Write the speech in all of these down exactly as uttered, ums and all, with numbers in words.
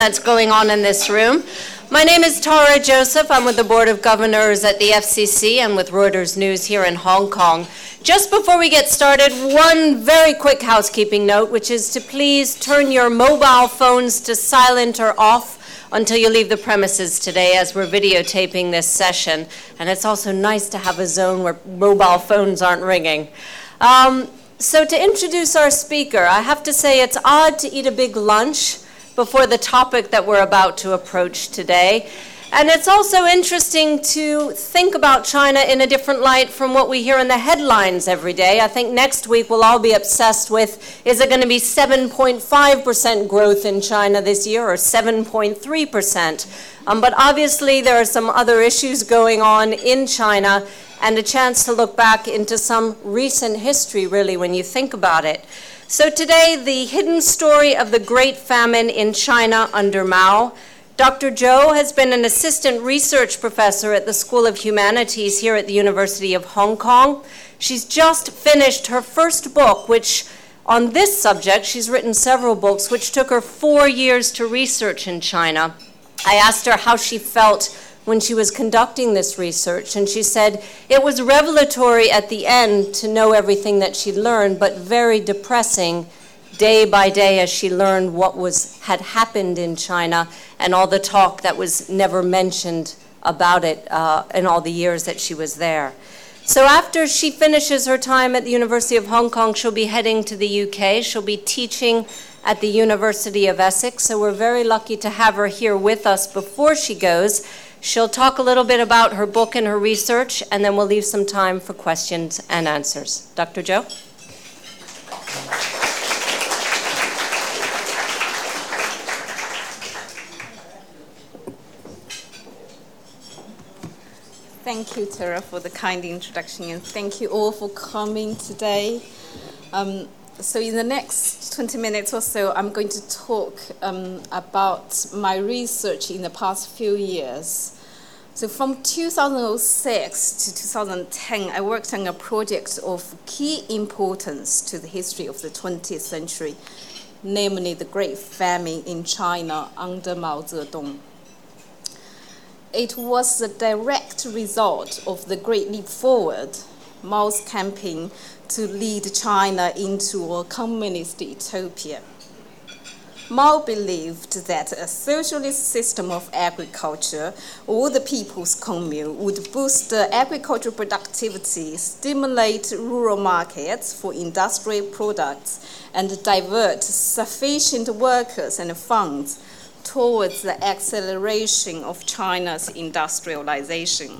that's going on in this room. My name is Tara Joseph. I'm with the Board of Governors at the F C C and with Reuters News here in Hong Kong. Just before we get started, one very quick housekeeping note, which is to please turn your mobile phones to silent or off until you leave the premises today, as we're videotaping this session. And it's also nice to have a zone where mobile phones aren't ringing. Um, so to introduce our speaker, I have to say it's odd to eat a big lunch before the topic that we're about to approach today. And it's also interesting to think about China in a different light from what we hear in the headlines every day. I think next week we'll all be obsessed with, is it going to be seven point five percent growth in China this year or seven point three percent? Um, but obviously there are some other issues going on in China and a chance to look back into some recent history, really, when you think about it. So today, the hidden story of the Great Famine in China under Mao. Doctor Zhou has been an assistant research professor at the School of Humanities here at the University of Hong Kong. She's just finished her first book, which on this subject, she's written several books, which took her four years to research in China. I asked her how she felt when she was conducting this research, and she said it was revelatory at the end to know everything that she learned, but very depressing day by day as she learned what was had happened in China and all the talk that was never mentioned about it uh, in all the years that she was there. So after she finishes her time at the University of Hong Kong, she'll be heading to the U K. She'll be teaching at the University of Essex, so we're very lucky to have her here with us before she goes. She'll talk a little bit about her book and her research, and then we'll leave some time for questions and answers. Doctor Zhou? Thank you, Tara, for the kind introduction, and thank you all for coming today. Um, so in the next twenty minutes or so, I'm going to talk um, about my research in the past few years. So from two thousand six to two thousand ten, I worked on a project of key importance to the history of the twentieth century, namely the Great Famine in China under Mao Zedong. It was the direct result of the Great Leap Forward, Mao's campaign to lead China into a communist utopia. Mao believed that a socialist system of agriculture, or the people's commune, would boost agricultural productivity, stimulate rural markets for industrial products, and divert sufficient workers and funds towards the acceleration of China's industrialization.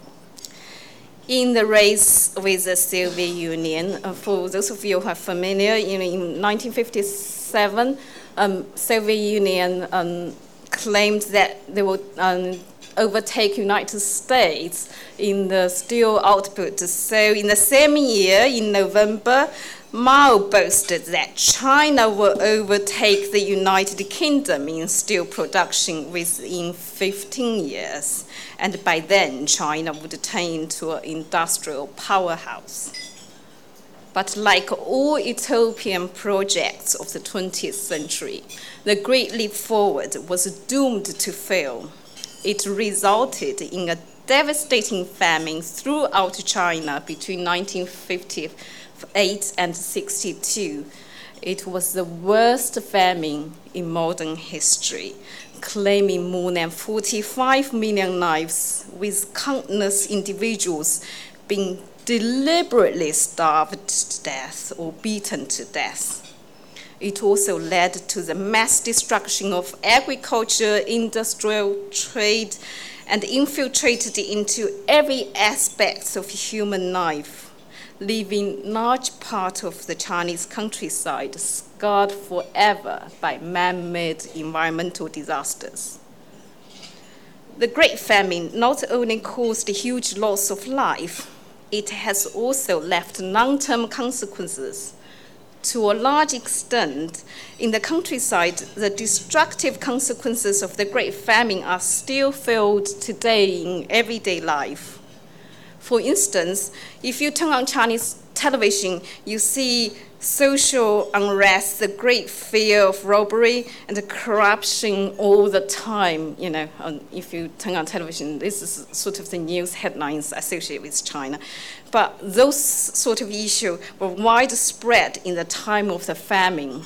In the race with the Soviet Union, uh, for those of you who are familiar, you know, in nineteen fifty-seven, um, Soviet Union um, claimed that they would um, overtake United States in the steel output. So in the same year, in November, Mao boasted that China will overtake the United Kingdom in steel production within fifteen years. And by then, China would turn into an industrial powerhouse. But like all utopian projects of the twentieth century, the Great Leap Forward was doomed to fail. It resulted in a devastating famine throughout China between nineteen fifty-eight and sixty-two. It was the worst famine in modern history, claiming more than forty-five million lives, with countless individuals being deliberately starved to death or beaten to death. It also led to the mass destruction of agriculture, industrial trade, and infiltrated into every aspect of human life, leaving large part of the Chinese countryside scarred forever by man-made environmental disasters. The Great Famine not only caused a huge loss of life, it has also left long-term consequences. To a large extent, in the countryside, the destructive consequences of the Great Famine are still felt today in everyday life. For instance, if you turn on Chinese television, you see social unrest, the great fear of robbery and the corruption all the time. You know, um, if you turn on television, this is sort of the news headlines associated with China. But those sort of issues were widespread in the time of the famine.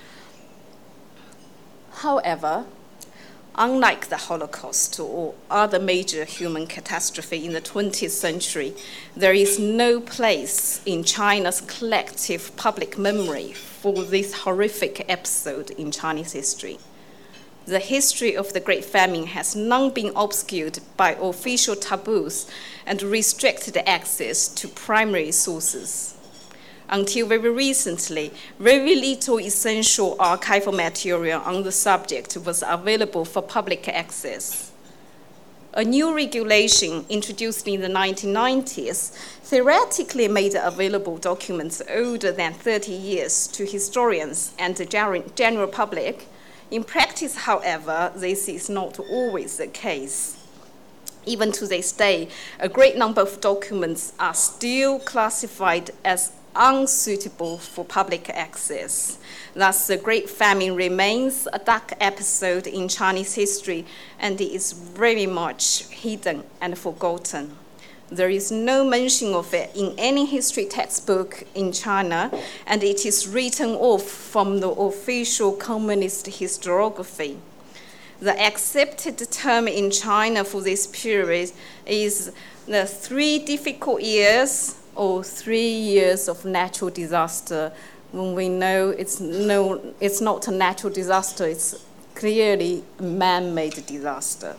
However, unlike the Holocaust or other major human catastrophe in the twentieth century, there is no place in China's collective public memory for this horrific episode in Chinese history. The history of the Great Famine has long been obscured by official taboos and restricted access to primary sources. Until very recently, very little essential archival material on the subject was available for public access. A new regulation introduced in the nineteen nineties theoretically made available documents older than thirty years to historians and the general public. In practice, however, this is not always the case. Even to this day, a great number of documents are still classified as unsuitable for public access. Thus, the Great Famine remains a dark episode in Chinese history, and it is very much hidden and forgotten. There is no mention of it in any history textbook in China, and it is written off from the official communist historiography. The accepted term in China for this period is the three difficult years or three years of natural disaster, when we know it's, no, it's not a natural disaster, it's clearly a man-made disaster.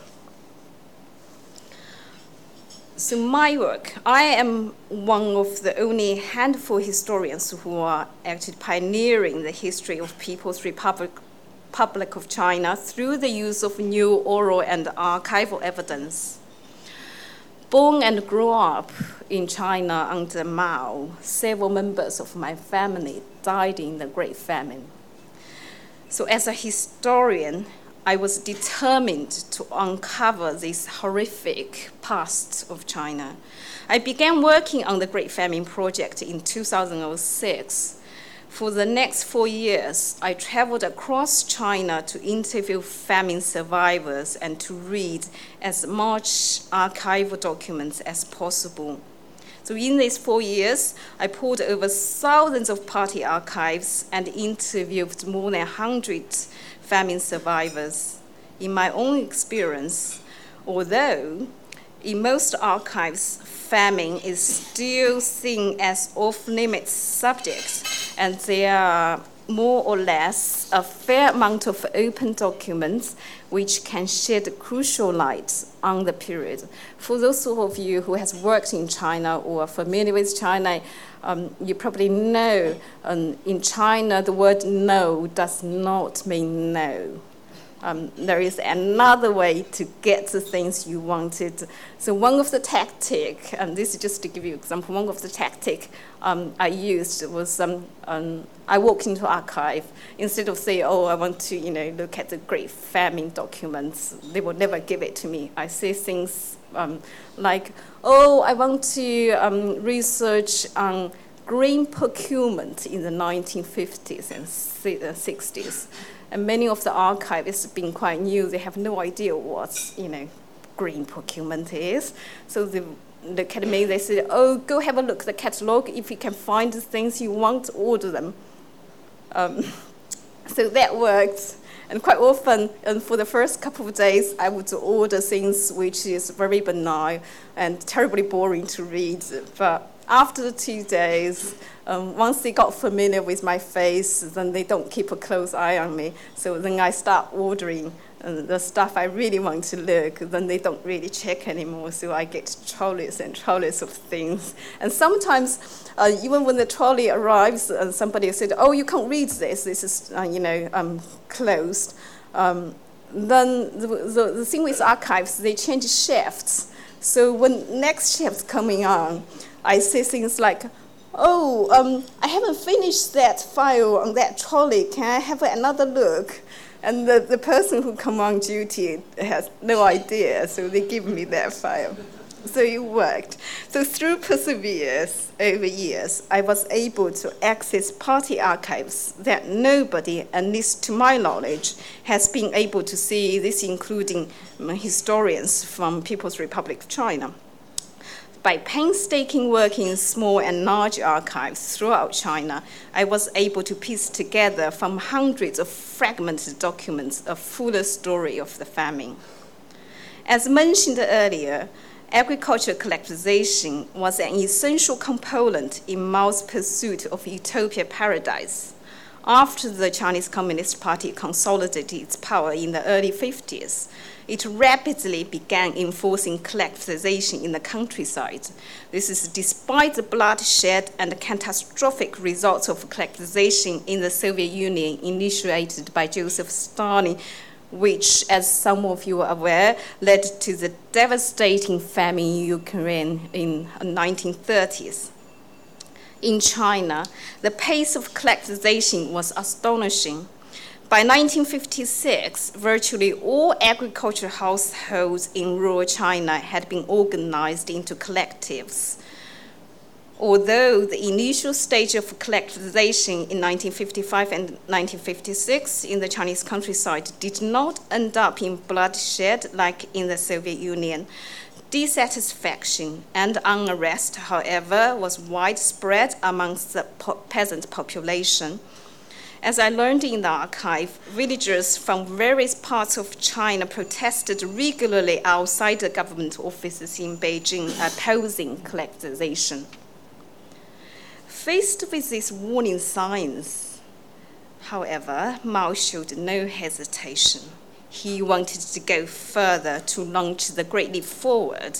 So my work, I am one of the only handful of historians who are actually pioneering the history of People's Republic, Republic of China through the use of new oral and archival evidence. Born and grew up in China under Mao, several members of my family died in the Great Famine. So as a historian, I was determined to uncover this horrific past of China. I began working on the Great Famine project in two thousand six. For the next four years, I traveled across China to interview famine survivors and to read as much archival documents as possible. So in these four years, I pored over thousands of party archives and interviewed more than one hundred famine survivors. In my own experience, although in most archives, famine is still seen as off-limits subject, and there are more or less a fair amount of open documents which can shed crucial light on the period. For those of you who has worked in China or are familiar with China, um, you probably know um, in China the word no does not mean no. Um, there is another way to get the things you wanted. So one of the tactics, and this is just to give you an example, one of the tactics um, I used was um, um, I walked into archive. Instead of saying, oh, I want to you know, look at the Great Famine documents, they will never give it to me. I say things um, like, oh, I want to um, research on grain procurement in the nineteen fifties and sixties. And many of the archivists being quite new, they have no idea what, you know, grain procurement is. So they look at me, they say, oh, go have a look at the catalog. If you can find the things you want, order them. Um, so that worked. And quite often, and for the first couple of days, I would order things which is very banal and terribly boring to read. But after the two days, um, once they got familiar with my face, then they don't keep a close eye on me. So then I start ordering uh, the stuff I really want to look. Then they don't really check anymore. So I get trolleys and trolleys of things. And sometimes, uh, even when the trolley arrives, and uh, somebody said, "Oh, you can't read this. This is, uh, you know, um, closed." Um, then the, the, the thing with archives, they change shifts. So when next shift's coming on, I say things like, oh, um, I haven't finished that file on that trolley. Can I have another look? And the, the person who come on duty has no idea, so they give me that file. So it worked. So through perseverance over years, I was able to access party archives that nobody, at least to my knowledge, has been able to see, this including historians from People's Republic of China. By painstaking work in small and large archives throughout China, I was able to piece together from hundreds of fragmented documents a fuller story of the famine. As mentioned earlier, agricultural collectivization was an essential component in Mao's pursuit of utopia paradise. After the Chinese Communist Party consolidated its power in the early fifties, it rapidly began enforcing collectivization in the countryside. This is despite the bloodshed and the catastrophic results of collectivization in the Soviet Union initiated by Joseph Stalin, which, as some of you are aware, led to the devastating famine in Ukraine in the nineteen thirties. In China, the pace of collectivization was astonishing. By nineteen fifty-six, virtually all agricultural households in rural China had been organized into collectives. Although the initial stage of collectivization in nineteen fifty-five and nineteen fifty-six in the Chinese countryside did not end up in bloodshed like in the Soviet Union, dissatisfaction and unrest, however, was widespread amongst the po- peasant population. As I learned in the archive, villagers from various parts of China protested regularly outside the government offices in Beijing opposing collectivization. Faced with these warning signs, however, Mao showed no hesitation. He wanted to go further to launch the Great Leap Forward.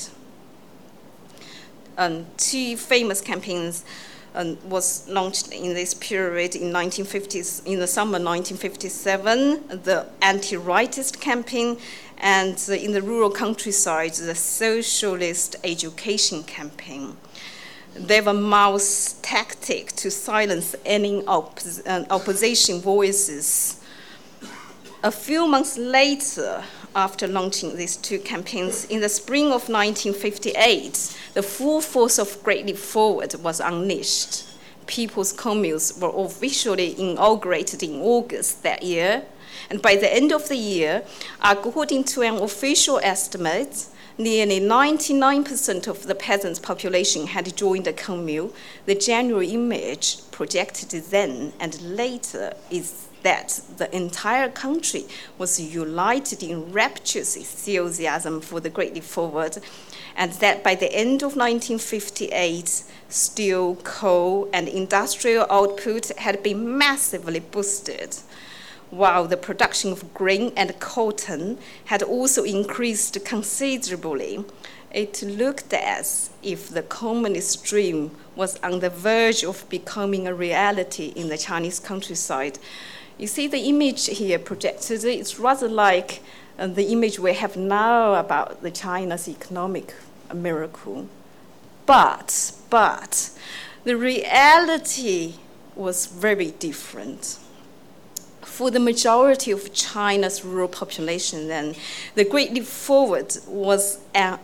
Um, two famous campaigns um, was launched in this period in nineteen fifties, in the summer nineteen fifty-seven, the anti-rightist campaign, and uh, in the rural countryside, the socialist education campaign. They were Mao's tactic to silence any oppos- uh, opposition voices. A few months later, after launching these two campaigns, in the spring of nineteen fifty-eight, the full force of Great Leap Forward was unleashed. People's communes were officially inaugurated in August that year, and by the end of the year, according to an official estimate, nearly ninety-nine percent of the peasants' population had joined the commune. The general image projected then and later is that the entire country was united in rapturous enthusiasm for the Great Leap Forward, and that by the end of nineteen fifty-eight, steel, coal, and industrial output had been massively boosted, while the production of grain and cotton had also increased considerably. It looked as if the communist dream was on the verge of becoming a reality in the Chinese countryside. You see the image here projected, it's rather like uh, the image we have now about the China's economic miracle. But, but, the reality was very different. For the majority of China's rural population then, the Great Leap Forward was an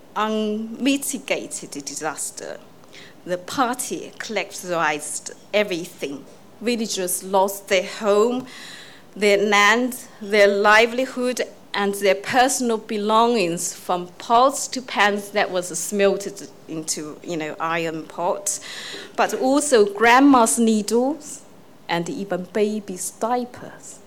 unmitigated disaster. The party collectivized everything. Villagers lost their home, their land, their livelihood, and their personal belongings, from pots to pans that was smelted into, you know, iron pots, but also grandma's needles and even baby's diapers.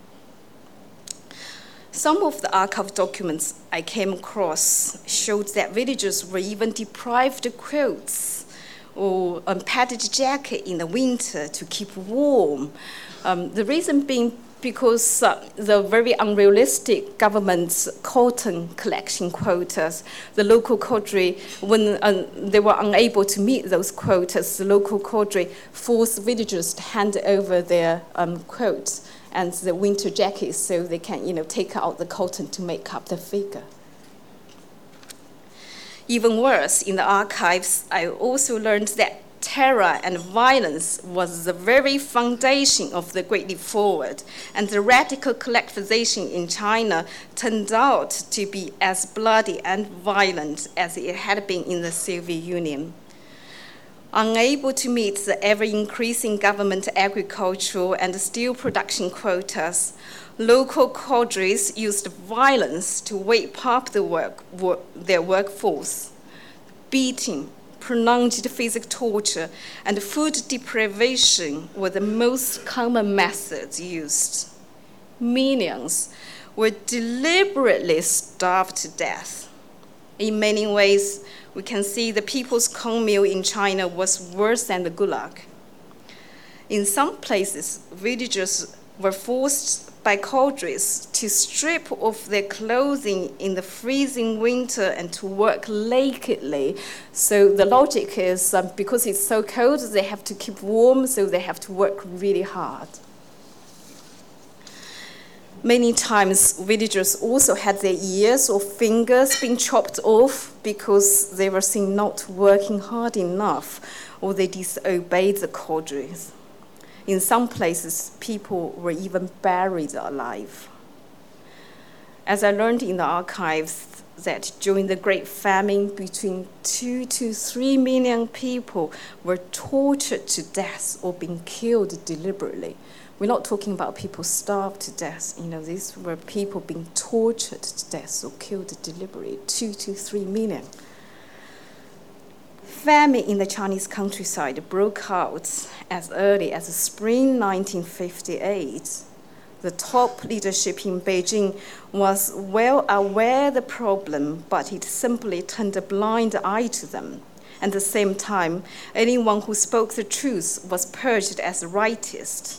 Some of the archive documents I came across showed that villagers were even deprived of clothes or a padded jacket in the winter to keep warm. Um, the reason being because uh, the very unrealistic government's cotton collection quotas, the local cadre, when uh, they were unable to meet those quotas, the local cadre forced villagers to hand over their um, coats and the winter jackets so they can, you know, take out the cotton to make up the figure. Even worse, in the archives, I also learned that terror and violence was the very foundation of the Great Leap Forward, and the radical collectivization in China turned out to be as bloody and violent as it had been in the Soviet Union. Unable to meet the ever-increasing government agricultural and steel production quotas, local cadres used violence to whip up the work, work, their workforce. Beating, prolonged physical torture, and food deprivation were the most common methods used. Millions were deliberately starved to death. In many ways, we can see the people's corn meal in China was worse than the Gulag. In some places, villagers were forced by cadres to strip off their clothing in the freezing winter and to work nakedly. So the logic is um, because it's so cold, they have to keep warm, so they have to work really hard. Many times, villagers also had their ears or fingers being chopped off because they were seen not working hard enough, or they disobeyed the cadres. In some places, people were even buried alive. As I learned in the archives, that during the Great Famine, between two to three million people were tortured to death or being killed deliberately. We're not talking about people starved to death. You know, these were people being tortured to death or killed deliberately, two to three million. Famine in the Chinese countryside broke out as early as spring nineteen fifty-eight. The top leadership in Beijing was well aware of the problem, but it simply turned a blind eye to them. At the same time, anyone who spoke the truth was purged as a rightist.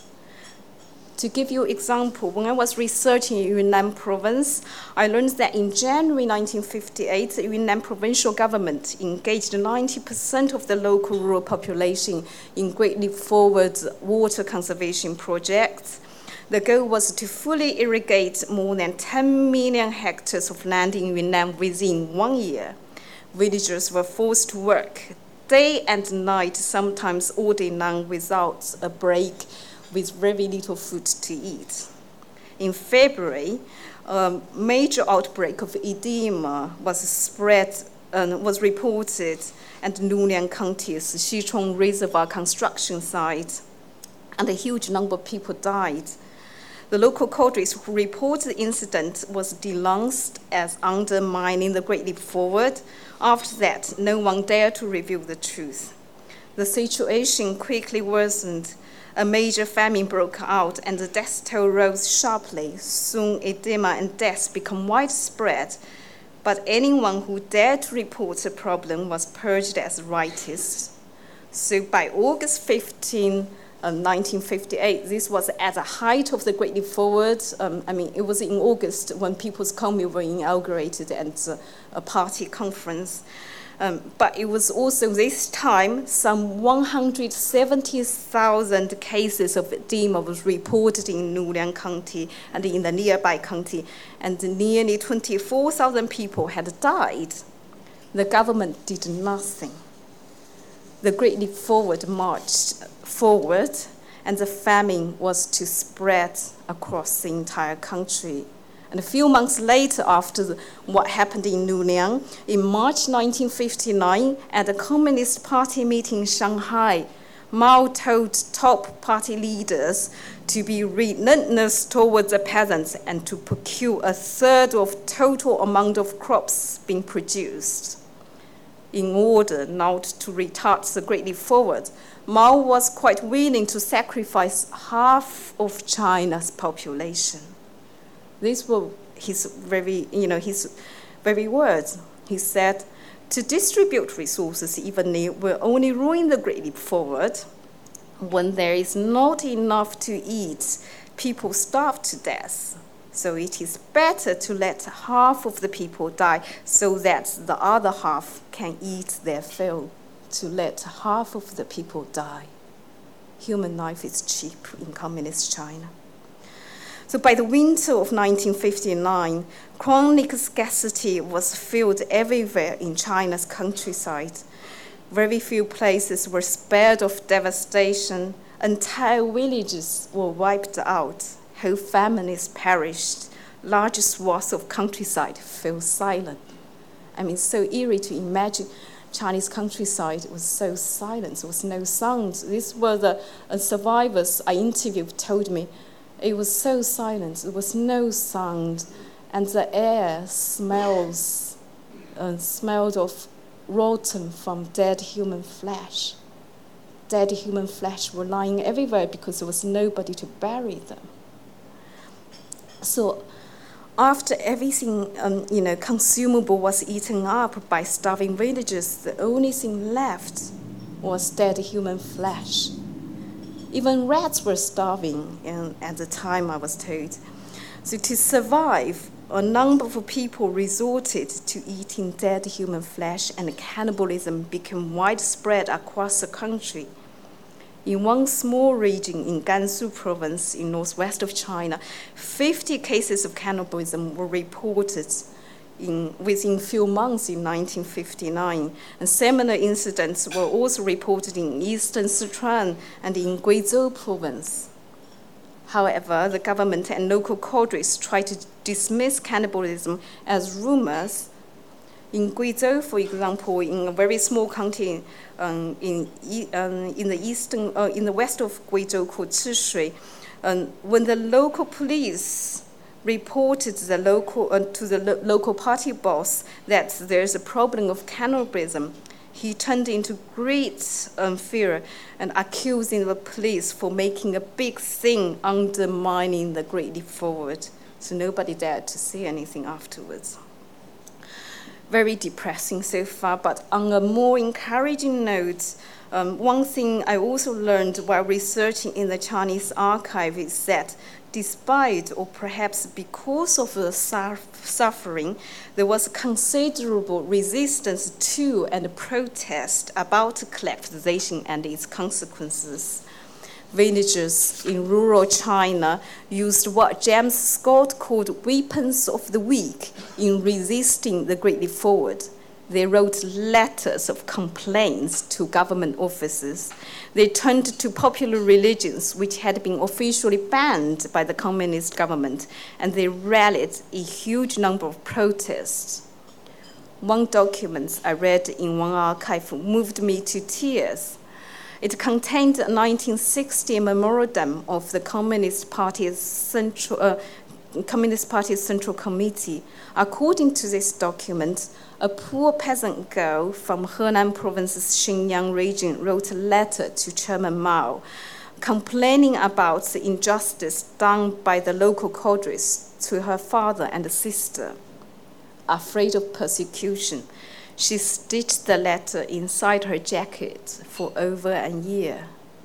To give you an example, when I was researching Yunnan province, I learned that in January nineteen fifty-eight, the Yunnan provincial government engaged ninety percent of the local rural population in Great Leap Forward water conservation projects. The goal was to fully irrigate more than ten million hectares of land in Yunnan within one year. Villagers were forced to work day and night, sometimes all day long without a break, with very little food to eat. In February, a major outbreak of edema was spread and was reported at Luliang County's Xichong Reservoir construction site, and a huge number of people died. The local cadres who reported the incident was denounced as undermining the Great Leap Forward. After that, no one dared to reveal the truth. The situation quickly worsened. A major famine broke out and the death toll rose sharply. Soon edema and death became widespread, but anyone who dared to report a problem was purged as rightist. So by August fifteenth, nineteen fifty-eight, this was at the height of the Great Leap Forward. Um, I mean, it was in August when People's Commune were inaugurated at uh, a party conference. Um, but it was also this time some one hundred seventy thousand cases of edema was reported in Luliang County and in the nearby county, and nearly twenty-four thousand people had died. The government did nothing. The Great Leap Forward marched forward, and the famine was to spread across the entire country. And a few months later, after the, what happened in Luliang, in March nineteen fifty-nine, at a Communist Party meeting in Shanghai, Mao told top party leaders to be relentless towards the peasants and to procure a third of total amount of crops being produced. In order not to retard the Great Leap Forward, Mao was quite willing to sacrifice half of China's population. These were his very, you know, his very words. He said, to distribute resources evenly will only ruin the Great Leap Forward. When there is not enough to eat, people starve to death. So it is better to let half of the people die so that the other half can eat their fill. To let half of the people die. Human life is cheap in communist China. So by the winter of nineteen fifty-nine, chronic scarcity was felt everywhere in China's countryside. Very few places were spared of devastation. Entire villages were wiped out. Whole families perished. Large swaths of countryside fell silent. I mean, so eerie to imagine Chinese countryside was so silent. There was no sound. These were the uh, survivors I interviewed told me. It was so silent. There was no sound. And the air smells, uh, smelled of rotten from dead human flesh. Dead human flesh were lying everywhere because there was nobody to bury them. So after everything, um, you know, consumable was eaten up by starving villagers, the only thing left was dead human flesh. Even rats were starving, and at the time I was told. So to survive, a number of people resorted to eating dead human flesh, and cannibalism became widespread across the country. In one small region in Gansu province in northwest of China, fifty cases of cannibalism were reported in, within few months in nineteen fifty-nine. And similar incidents were also reported in eastern Sichuan and in Guizhou province. However, the government and local cadres tried to dismiss cannibalism as rumors. In Guizhou, for example, in a very small county um, in, um, in the eastern, uh, in the west of Guizhou called Chishui, um, when the local police reported the local, uh, to the lo- local party boss that there's a problem of cannibalism, he turned into great um, fear and accusing the police for making a big thing, undermining the Great Leap Forward. So nobody dared to say anything afterwards. Very depressing so far, but on a more encouraging note, um, one thing I also learned while researching in the Chinese archive is that despite, or perhaps because of the suffering, there was considerable resistance to and protest about collectivization and its consequences. Villagers in rural China used what James Scott called weapons of the weak in resisting the Great Leap Forward. They wrote letters of complaints to government offices. They turned to popular religions, which had been officially banned by the communist government, and they rallied a huge number of protests. One document I read in one archive moved me to tears. It contained a nineteen sixty memorandum of the Communist Party's Central, uh, Communist Party's Central Committee. According to this document, a poor peasant girl from Henan Province's Xinyang region wrote a letter to Chairman Mao, complaining about the injustice done by the local cadres to her father and sister. Afraid of persecution, she stitched the letter inside her jacket for over a year.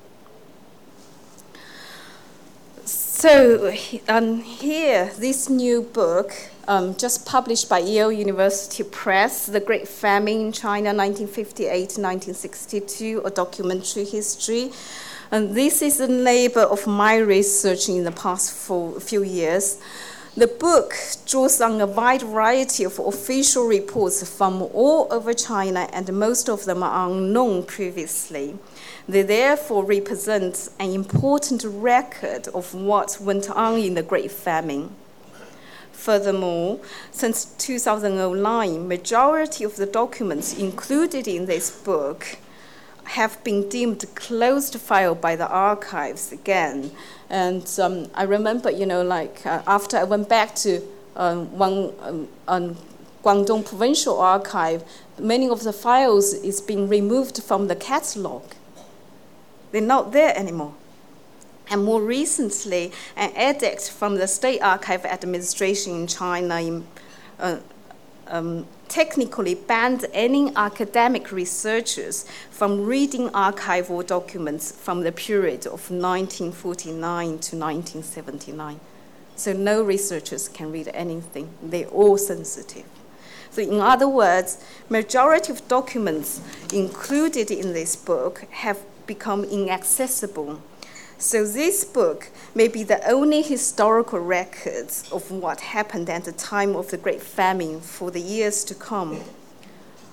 So um, here, this new book, um, just published by Yale University Press, The Great Famine in China, nineteen fifty-eight to nineteen sixty-two, a documentary history. And this is a labor of my research in the past four, few years. The book draws on a wide variety of official reports from all over China, and most of them are unknown previously. They therefore represent an important record of what went on in the Great Famine. Furthermore, since two thousand nine, majority of the documents included in this book have been deemed closed file by the archives again. And um, I remember, you know, like uh, after I went back to um, one um, um, Guangdong Provincial Archive, many of the files is being removed from the catalog. They're not there anymore. And more recently, an edict from the State Archive Administration in China in, uh, um, technically banned any academic researchers from reading archival documents from the period of nineteen forty-nine to nineteen seventy-nine. So no researchers can read anything. They're all sensitive. So in other words, majority of documents included in this book have become inaccessible. So this book may be the only historical records of what happened at the time of the Great Famine for the years to come.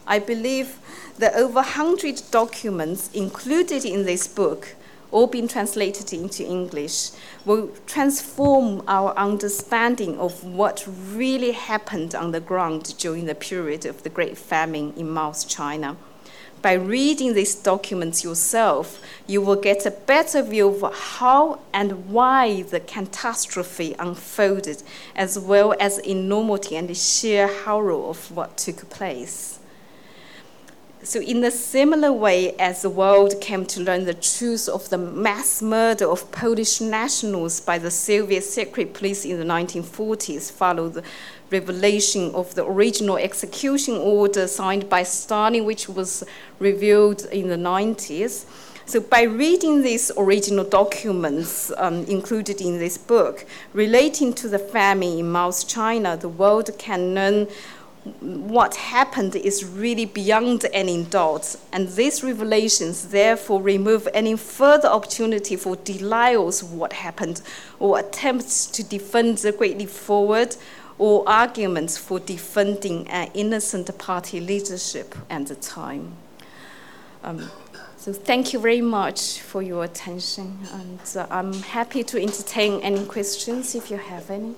I believe the over one hundred documents included in this book, all being translated into English, will transform our understanding of what really happened on the ground during the period of the Great Famine in Mao's China. By reading these documents yourself, you will get a better view of how and why the catastrophe unfolded, as well as the enormity and the sheer horror of what took place. So in a similar way as the world came to learn the truth of the mass murder of Polish nationals by the Soviet secret police in the nineteen forties, followed the revelation of the original execution order signed by Stalin, which was revealed in the nineties. So by reading these original documents um, included in this book, relating to the famine in Mao's China, the world can learn what happened is really beyond any doubt, and these revelations therefore remove any further opportunity for denials of what happened or attempts to defend the Great Leap Forward or arguments for defending an innocent party leadership at the time. Um, so thank you very much for your attention, and uh, I'm happy to entertain any questions if you have any.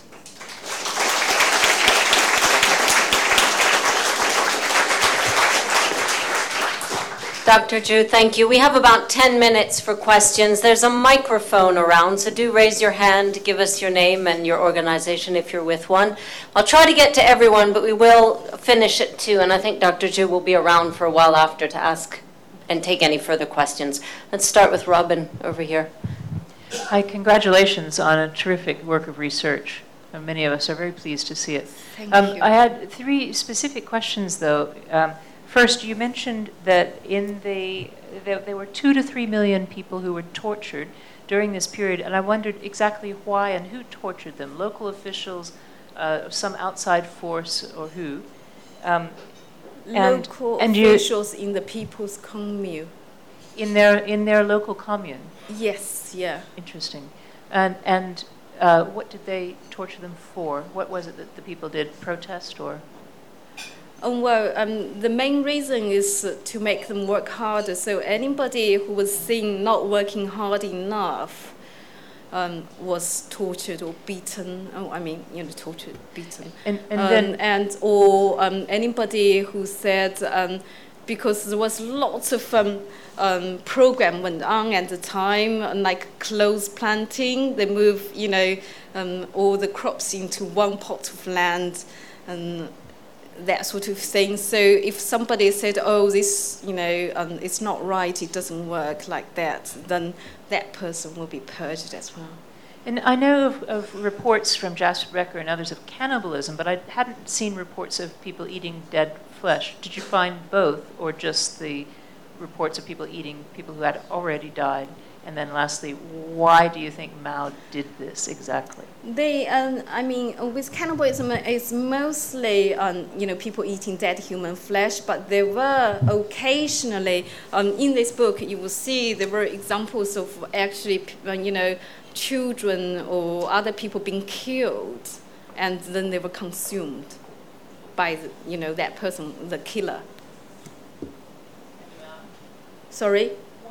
Doctor Zhu, thank you. We have about ten minutes for questions. There's a microphone around, so do raise your hand, give us your name and your organization if you're with one. I'll try to get to everyone, but we will finish at two, and I think Doctor Zhu will be around for a while after to ask and take any further questions. Let's start with Robin over here. Hi, congratulations on a terrific work of research. Many of us are very pleased to see it. Thank um, you. I had three specific questions, though. Um, First, you mentioned that in the there, there were two to three million people who were tortured during this period, and I wondered exactly why and who tortured them: local officials, uh, some outside force, or who? Um, and, local and officials you, in the People's Commune. In their in their local commune. Yes. Yeah. Interesting. And and uh, what did they torture them for? What was it that the people did? Protest or? Oh, well, um, the main reason is uh, to make them work harder. So anybody who was seen not working hard enough um, was tortured or beaten. Oh, I mean, you know, tortured, beaten. And, and um, then, and or um, anybody who said um, because there was lots of um, um, program went on at the time, like clothes planting. They move, you know, um, all the crops into one pot of land, and that sort of thing. So if somebody said, oh, this, you know, um, it's not right, it doesn't work like that, then that person will be purged as well. And I know of, of reports from Jasper Becker and others of cannibalism, but I hadn't seen reports of people eating dead flesh. Did you find both, or just the reports of people eating people who had already died? And then lastly, why do you think Mao did this exactly? They, um, I mean, with cannibalism, it's mostly, um, you know, people eating dead human flesh, but there were occasionally, um, in this book, you will see there were examples of actually, you know, children or other people being killed, and then they were consumed by, the, you know, that person, the killer. Sorry?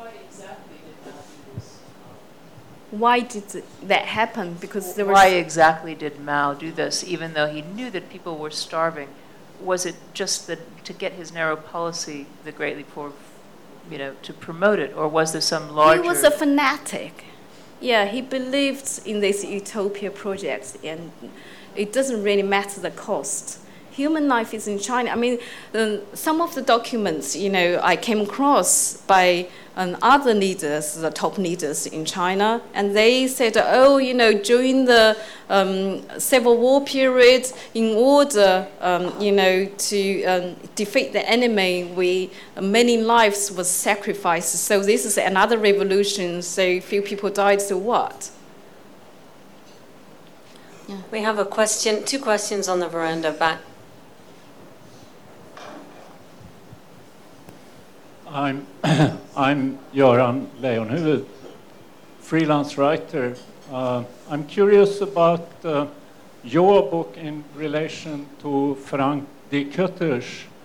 Why did that happen? Because there was. Why exactly did Mao do this, even though he knew that people were starving? Was it just that to get his narrow policy, the Great Leap Forward, you know, to promote it, or was there some larger? He was a fanatic. Yeah, he believed in this utopia project, and it doesn't really matter the cost. Human life is in China. I mean, um, some of the documents, you know, I came across by um, other leaders, the top leaders in China, and they said, oh, you know, during the um, Civil War period, in order, um, you know, to um, defeat the enemy, we many lives was sacrificed. So this is another revolution. So few people died. So what? Yeah. We have a question, two questions on the veranda back. I'm, I'm Göran Lejonhufvud, freelance writer. Uh, I'm curious about uh, your book in relation to Frank de Cutter's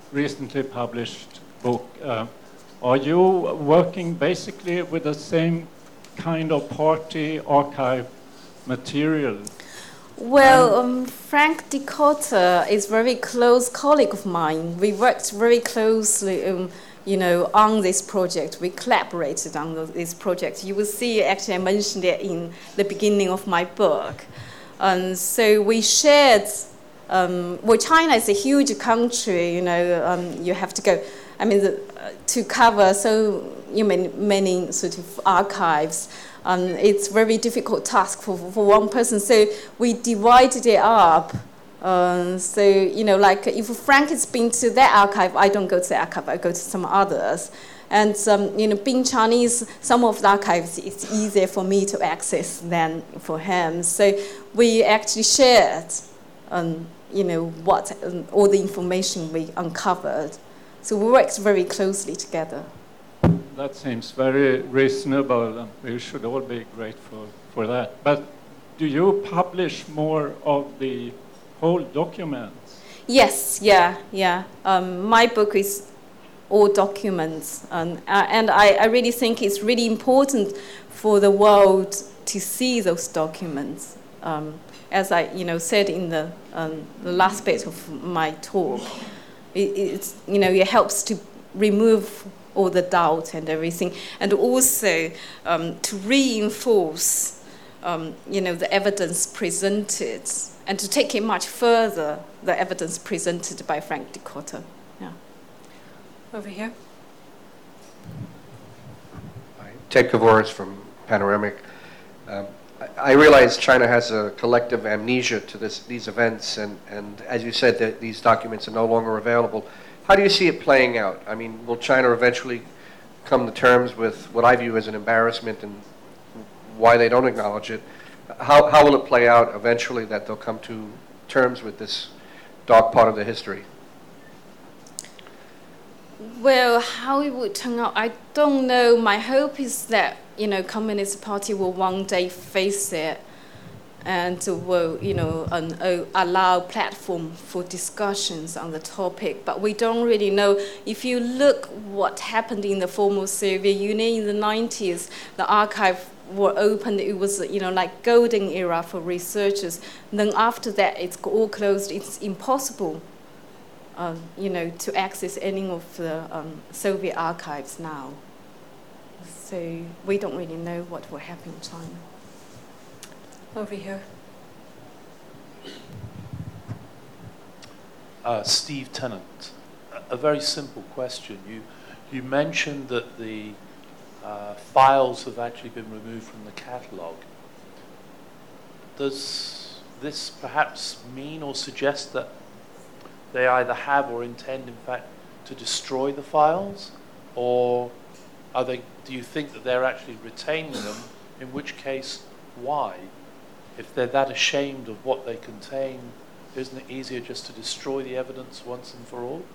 recently published book. Uh, are you working basically with the same kind of party archive material? Well, um, Frank Dikötter is a very close colleague of mine. We worked very closely, um, you know, on this project. We collaborated on the, this project. You will see, actually, I mentioned it in the beginning of my book. And so we shared. Um, well, China is a huge country. You know, um, you have to go. I mean, the, uh, to cover so you know, many, many sort of archives. Um, it's a very difficult task for, for one person, so we divided it up. Um, so, you know, like if Frank has been to that archive, I don't go to the archive, I go to some others. And, um, you know, being Chinese, some of the archives, it's easier for me to access than for him. So we actually shared, um, you know, what, um, all the information we uncovered. So we worked very closely together. That seems very reasonable, and we should all be grateful for that. But do you publish more of the whole documents? Yes, yeah, yeah. Um, my book is all documents, um, uh, and I, I really think it's really important for the world to see those documents. Um, as I, you know, said in the, um, the last bit of my talk, it, it's, you know, it helps to remove all the doubt and everything, and also um, to reinforce, um, you know, the evidence presented, and to take it much further, the evidence presented by Frank Dikötter. Yeah. Over here. Hi, Ted Kavoris from Panoramic. Um, I, I realize China has a collective amnesia to this, these events, and, and as you said, that these documents are no longer available. How do you see it playing out? I mean, will China eventually come to terms with what I view as an embarrassment and why they don't acknowledge it? How, how will it play out eventually that they'll come to terms with this dark part of the history? Well, how it would turn out, I don't know. My hope is that, you know, Communist Party will one day face it and will, you know, an, uh, allow platform for discussions on the topic. But we don't really know. If you look what happened in the former Soviet Union in the nineties, the archive were opened. It was, you know, like golden era for researchers. Then after that, it's all closed. It's impossible, um, you know, to access any of the um, Soviet archives now. So we don't really know what will happen in China. Over here. Uh, Steve Tennant, a very simple question. You, you mentioned that the uh, files have actually been removed from the catalogue. Does this perhaps mean or suggest that they either have or intend, in fact, to destroy the files? Or are they, do you think that they're actually retaining them, in which case, why? If they're that ashamed of what they contain, isn't it easier just to destroy the evidence once and for all?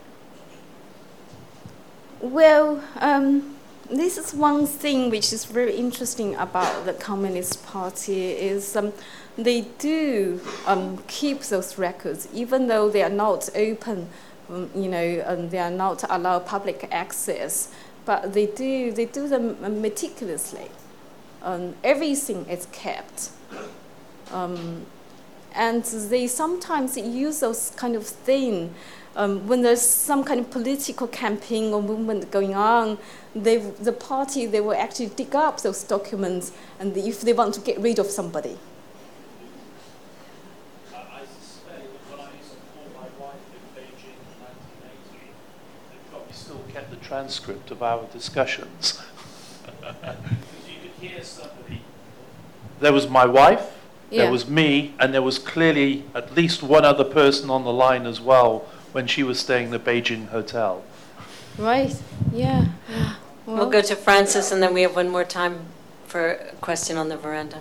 Well, um, this is one thing which is very interesting about the Communist Party is um, they do um, keep those records, even though they are not open, um, you know, and they are not allowed public access. But they do they do them meticulously. Um, everything is kept. Um, and they sometimes use those kind of thing um, when there's some kind of political campaign or movement going on. They, the party, they will actually dig up those documents, and if they want to get rid of somebody. I suspect that when I used to call my wife in Beijing in nineteen eighty, they probably still kept the transcript of our discussions. You could hear somebody. There was my wife. Yeah. There was me, and there was clearly at least one other person on the line as well when she was staying in the Beijing hotel. Right, yeah. yeah. Well, We'll go to Francis, and then we have one more time for a question on the veranda.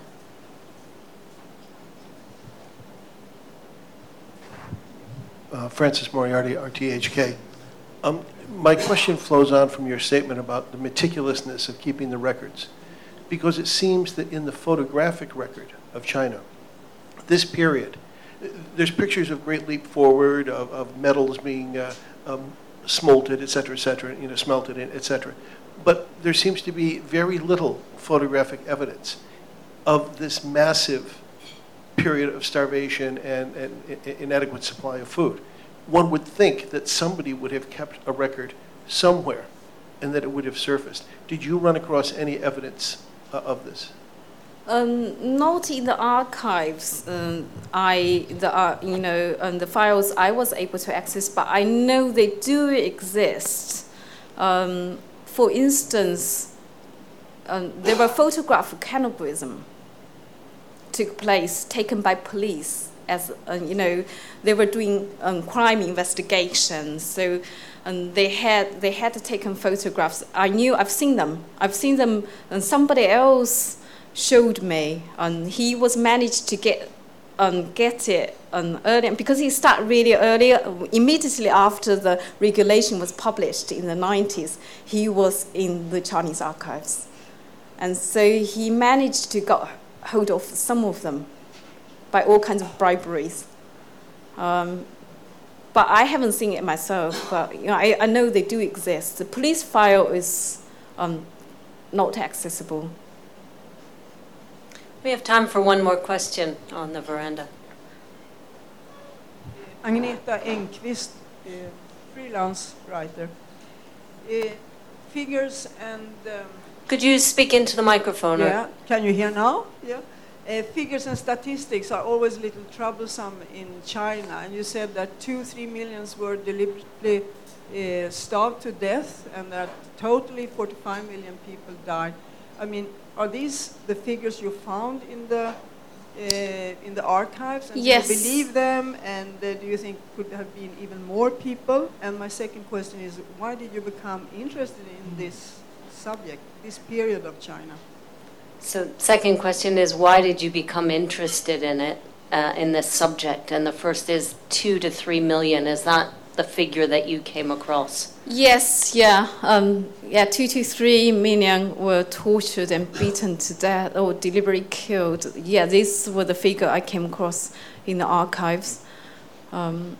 Uh, Francis Moriarty, R T H K. Um, my question flows on from your statement about the meticulousness of keeping the records, because it seems that in the photographic record of China, this period, there's pictures of Great Leap Forward, of, of metals being uh, um, smolted, et cetera, et cetera, you know, smelted, et cetera. But there seems to be very little photographic evidence of this massive period of starvation and an inadequate supply of food. One would think that somebody would have kept a record somewhere and that it would have surfaced. Did you run across any evidence uh, of this? Um, not in the archives. Um, I, the uh, you know, um, the files I was able to access, but I know they do exist. Um, for instance, um, there were photographs of cannibalism took place, taken by police. As uh, you know, they were doing um, crime investigations, so um, they had they had taken photographs. I knew I've seen them. I've seen them, and somebody else showed me, and he was managed to get um, get it um, early because he started really early, immediately after the regulation was published in the nineties. He was in the Chinese archives, and so he managed to get hold of some of them by all kinds of briberies. Um, but I haven't seen it myself, but you know, I, I know they do exist. The police file is um, not accessible. We have time for one more question on the veranda. Agneta Engqvist, uh, freelance writer. Uh, figures and... Um, Could you speak into the microphone? Yeah, can you hear now? Yeah. Uh, figures and statistics are always a little troublesome in China, and you said that two, three millions were deliberately uh, starved to death, and that totally forty-five million people died. I mean, are these the figures you found in the uh, in the archives? And yes. Do you believe them? And uh, do you think could have been even more people? And my second question is, why did you become interested in this subject, this period of China? So second question is, why did you become interested in it, uh, in this subject? And the first is two to three million. Is that the figure that you came across? Yes, yeah. Um, yeah, two to three million were tortured and beaten to death or deliberately killed. Yeah, these were the figure I came across in the archives. Um,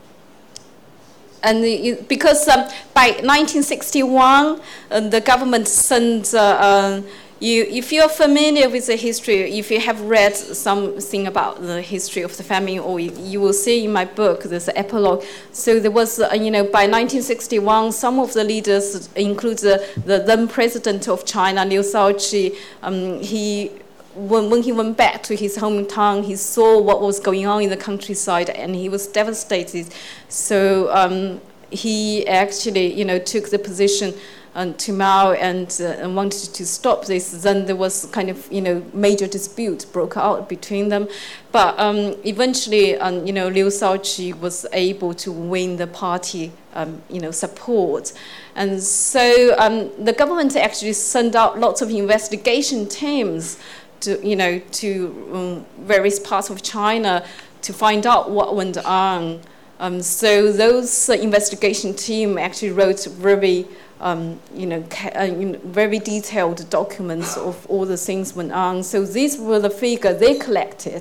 And the, because um, by nineteen sixty-one, uh, the government sent, uh, uh, you, if you're familiar with the history, if you have read something about the history of the famine, or you, you will see in my book, there's an epilogue. So there was, uh, you know, by nineteen sixty-one, some of the leaders, include the, the then president of China, Liu Shaoqi, um, he When, when he went back to his hometown, he saw what was going on in the countryside, and he was devastated. So um, he actually, you know, took the position um, to Mao and, uh, and wanted to stop this. Then there was kind of, you know, major dispute broke out between them. But um, eventually, um, you know, Liu Shaoqi was able to win the party, um, you know, support. And so um, the government actually sent out lots of investigation teams to, you know, to um, various parts of China to find out what went on. Um, so those uh, investigation team actually wrote very, um, you know, ca- uh, you know, very detailed documents of all the things went on. So these were the figures they collected.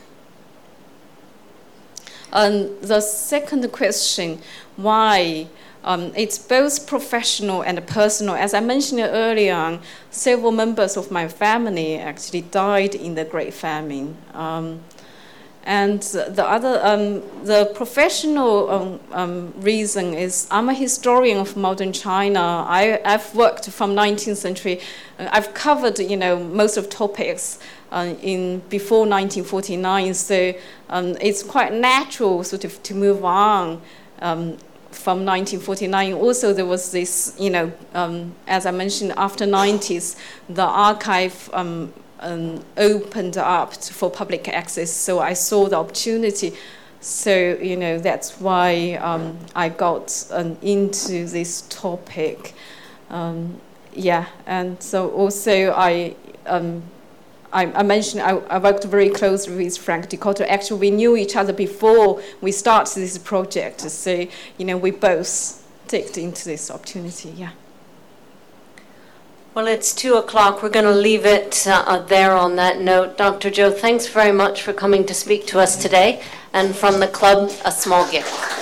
And the second question, why? Um, it's both professional and personal. As I mentioned earlier on, several members of my family actually died in the Great Famine. Um, and the other, um, the professional um, um, reason is I'm a historian of modern China. I, I've worked from nineteenth century. I've covered, you know, most of topics uh, in before nineteen forty-nine. So um, it's quite natural sort of to move on. Um, From nineteen forty-nine, also there was this, you know, um, as I mentioned, after nineties, the archive um, um, opened up to, for public access. So I saw the opportunity. So, you know, that's why um, I got um, into this topic. Um, yeah, and so also I. Um, I, I mentioned I, I worked very closely with Frank Dikötter. Actually, we knew each other before we started this project. So, you know, we both took into this opportunity, yeah. Well, it's two o'clock. We're going to leave it uh, there on that note. Doctor Zhou, thanks very much for coming to speak to us today. and from the club, a small gift.